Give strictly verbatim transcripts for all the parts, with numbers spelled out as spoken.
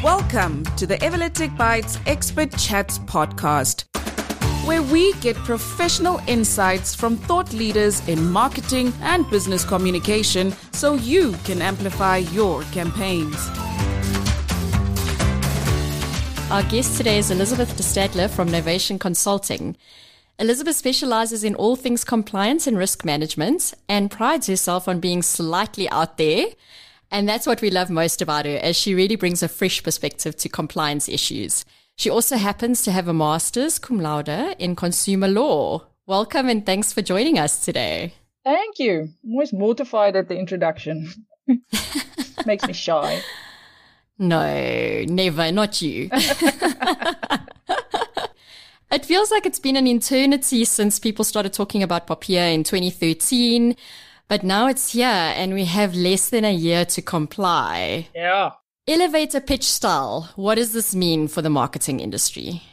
Welcome to the Everlytic Bytes Expert Chats podcast, where we get professional insights from thought leaders in marketing and business communication so you can amplify your campaigns. Our guest today is Elizabeth de Stadler from Novation Consulting. Elizabeth specializes in all things compliance and risk management and prides herself on being slightly out there. And that's what we love most about her, as she really brings a fresh perspective to compliance issues. She also happens to have a master's cum laude in consumer law. Welcome and thanks for joining us today. Thank you. I'm always mortified at the introduction. Makes me shy. No, never, not you. It feels like it's been an eternity since people started talking about POPIA in twenty thirteen. But now it's here and we have less than a year to comply. Yeah. Elevator pitch style. What does this mean for the marketing industry?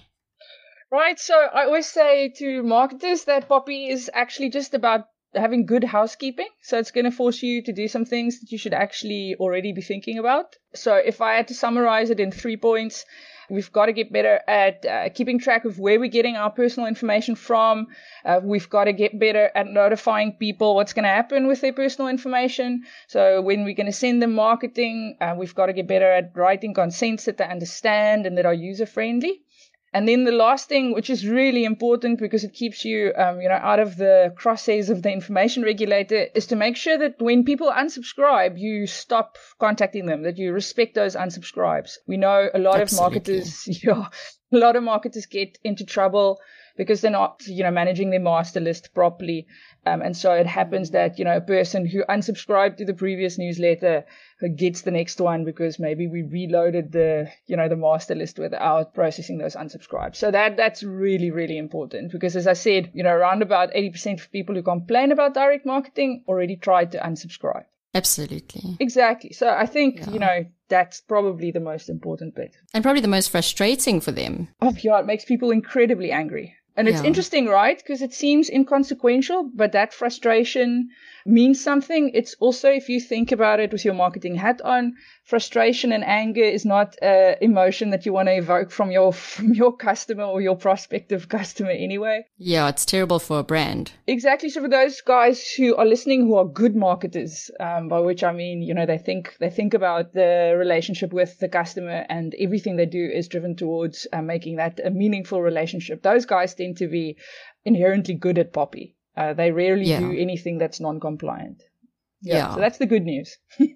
Right. So I always say to marketers that POPI is actually just about having good housekeeping. So it's going to force you to do some things that you should actually already be thinking about. So if I had to summarize it in three points, we've got to get better at uh, keeping track of where we're getting our personal information from. Uh, we've got to get better at notifying people what's going to happen with their personal information. So when we're going to send them marketing, uh, we've got to get better at writing consents that they understand and that are user-friendly. And then the last thing, which is really important because it keeps you, um, you know, out of the crosshairs of the information regulator, is to make sure that when people unsubscribe, you stop contacting them, that you respect those unsubscribes. We know a lot Absolutely. of marketers, yeah, a lot of marketers get into trouble because they're not, you know, managing their master list properly. Um, and so it happens that, you know, a person who unsubscribed to the previous newsletter gets the next one because maybe we reloaded the, you know, the master list without processing those unsubscribes. So that, that's really, really important because, as I said, you know, around about eighty percent of people who complain about direct marketing already tried to unsubscribe. Absolutely. Exactly. So I think, Yeah. you know, that's probably the most important bit. And probably the most frustrating for them. Oh, yeah, it makes people incredibly angry. And it's Yeah. interesting, right? Because it seems inconsequential, but that frustration means something. It's also, if you think about it with your marketing hat on, frustration and anger is not an emotion that you want to evoke from your from your customer or your prospective customer anyway. Yeah, it's terrible for a brand. Exactly. So for those guys who are listening who are good marketers, um, by which I mean, you know, they think they think about the relationship with the customer and everything they do is driven towards uh, making that a meaningful relationship. Those guys tend to be inherently good at POPI. Uh, they rarely Yeah. do anything that's non-compliant. Yeah. So that's the good news.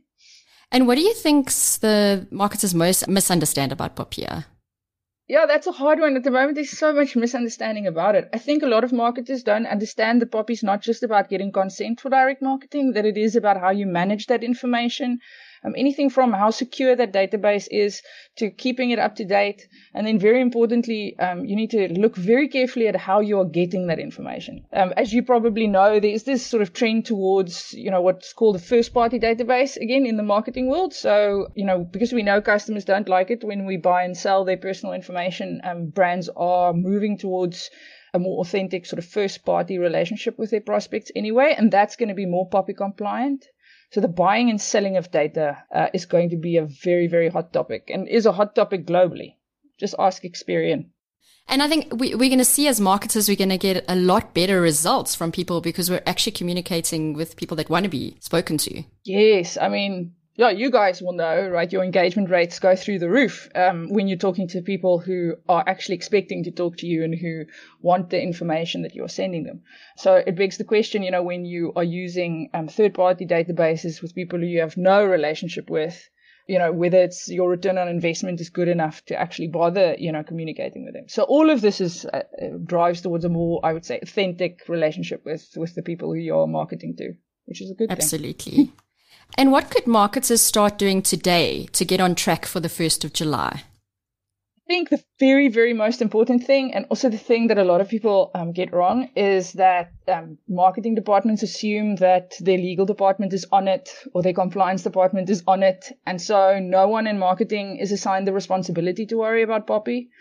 And what do you think the marketers most misunderstand about POPIA? Yeah, that's a hard one. At the moment, there's so much misunderstanding about it. I think a lot of marketers don't understand that POPI is not just about getting consent for direct marketing, that it is about how you manage that information. Um, anything from how secure that database is to keeping it up to date. And then very importantly, um, you need to look very carefully at how you're getting that information. Um, as you probably know, there's this sort of trend towards, you know, what's called a first party database, again, in the marketing world. So, you know, because we know customers don't like it when we buy and sell their personal information, um, brands are moving towards a more authentic sort of first party relationship with their prospects anyway. And that's going to be more POPI compliant. So the buying and selling of data uh, is going to be a very, very hot topic and is a hot topic globally. Just ask Experian. And I think we, we're going to see as marketers, we're going to get a lot better results from people because we're actually communicating with people that want to be spoken to. Yes. I mean, yeah, you guys will know, right? Your engagement rates go through the roof um, when you're talking to people who are actually expecting to talk to you and who want the information that you're sending them. So it begs the question, you know, when you are using um, third-party databases with people who you have no relationship with, you know, whether it's your return on investment is good enough to actually bother, you know, communicating with them. So all of this is uh, drives towards a more, I would say, authentic relationship with, with the people who you're marketing to, which is a good Absolutely. thing. Absolutely. And what could marketers start doing today to get on track for the first of July? I think the very, very most important thing, and also the thing that a lot of people um, get wrong, is that um, marketing departments assume that their legal department is on it or their compliance department is on it. And so no one in marketing is assigned the responsibility to worry about POPI.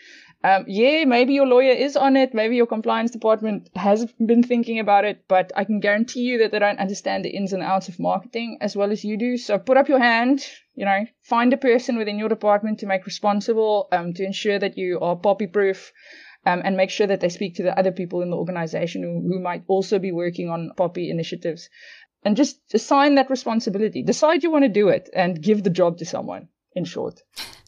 Um, yeah, maybe your lawyer is on it. Maybe your compliance department has been thinking about it, but I can guarantee you that they don't understand the ins and outs of marketing as well as you do. So put up your hand, you know, find a person within your department to make responsible, um, to ensure that you are poppy proof, um, and make sure that they speak to the other people in the organization who, who might also be working on poppy initiatives, and just assign that responsibility. Decide you want to do it and give the job to someone, in short.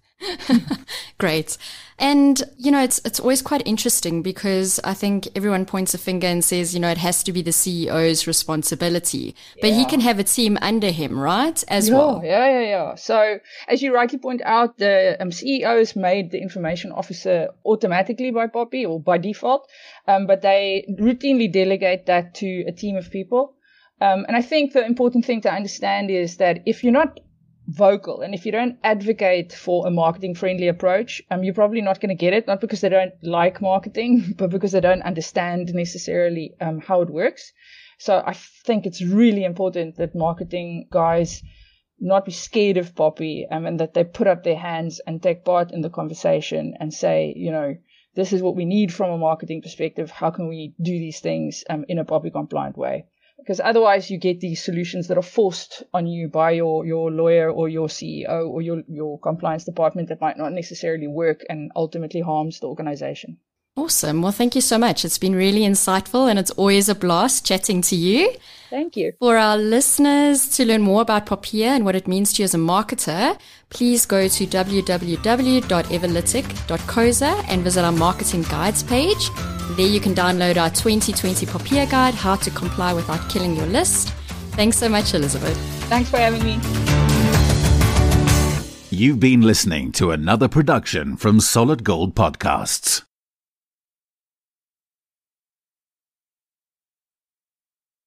Great. And, you know, it's it's always quite interesting because I think everyone points a finger and says, you know, it has to be the C E O's responsibility. But yeah. he can have a team under him, right, as yeah, well? Yeah, yeah, yeah. So, as you rightly point out, the um, C E O is made the information officer automatically by Poppy or by default, um, but they routinely delegate that to a team of people. Um, and I think the important thing to understand is that if you're not vocal and if you don't advocate for a marketing friendly approach, um, you're probably not going to get it, not because they don't like marketing, but because they don't understand necessarily um, how it works. So I think it's really important that marketing guys not be scared of Poppy, um, and that they put up their hands and take part in the conversation and say, you know, this is what we need from a marketing perspective. How can we do these things um, in a Poppy compliant way? Because otherwise you get these solutions that are forced on you by your, your lawyer or your C E O or your, your compliance department that might not necessarily work and ultimately harms the organization. Awesome. Well, thank you so much. It's been really insightful and it's always a blast chatting to you. Thank you. For our listeners to learn more about Popia and what it means to you as a marketer, please go to w w w dot everlytic dot co za and visit our marketing guides page. There you can download our twenty twenty Popia guide, how to comply without killing your list. Thanks so much, Elizabeth. Thanks for having me. You've been listening to another production from Solid Gold Podcasts.